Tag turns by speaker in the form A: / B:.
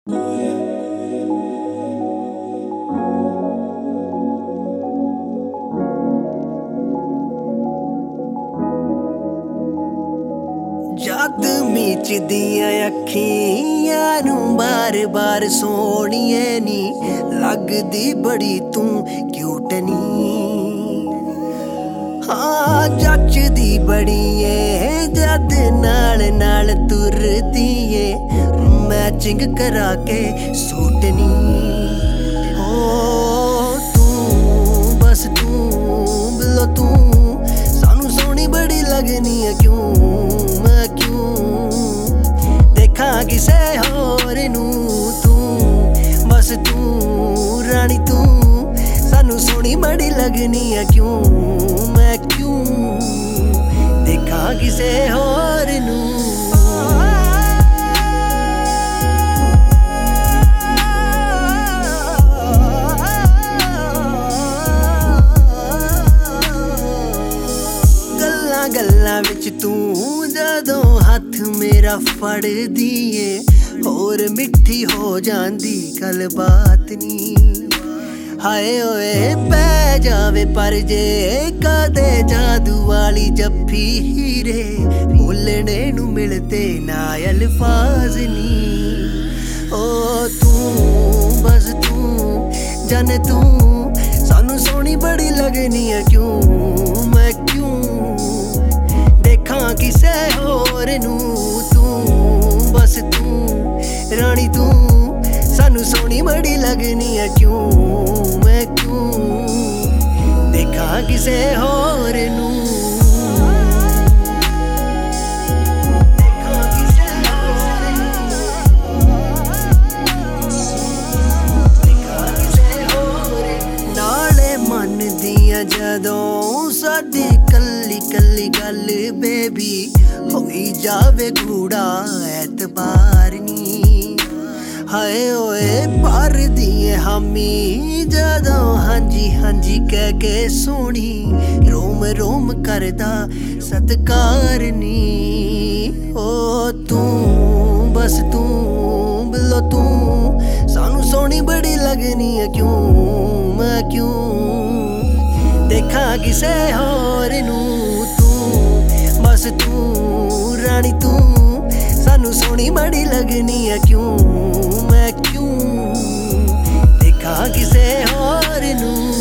A: जद मीचदियां अखियां नूं बार बार सोहणिए नी लगदी बड़ी तू क्यूट नी। हाँ जचदी बड़ी ए जद नाल नाल तुरदी ए मैचिंग करा के सूट नी। हो तू बस तू बिलो तू सानू सोहनी बड़ी लगनी है क्यों मैं क्यों देखा किसे होर नू तू बस तू रानी तू सानू सोहनी बड़ी लगनी है क्यों मैं क्यों देखा किसे होर नू। गल्लां विच तू जदों हथ मेरा फड़दी ए होर मिठी हो जांदी गल बात नी। हाय ओए पै जावे पर जे कदे जादू वाली जफ्फी हीरे बोलने नू मिलते ना अल्फाज नी। ओ तू बस तू जाने तू सानू सोहनी बड़ी लगनी है क्यों मैं क्यों देखा किसे होर नू तू बस तू रानी तू सानू सोहनी बड़ी लगनी है क्यों मैं क्यों देखा किसे होर नू। जदों साडी कल्ली कल्ली गल बेबी होई जावे कूड़ा एतबार नी। हाय ओए पर दिए हामी जदों हांजी हांजी कह के सोहनी रोम रोम करदा सत्कार नी। ओ तू बस तू बिलो तू सानू सोहनी बड़ी लगनी है क्यों मैं क्यों देखा किसे होर नू तू बस तू रानी तू सानू सोहनी बड़ी लगनी है क्यों मैं क्यों देखा किसे होर नू।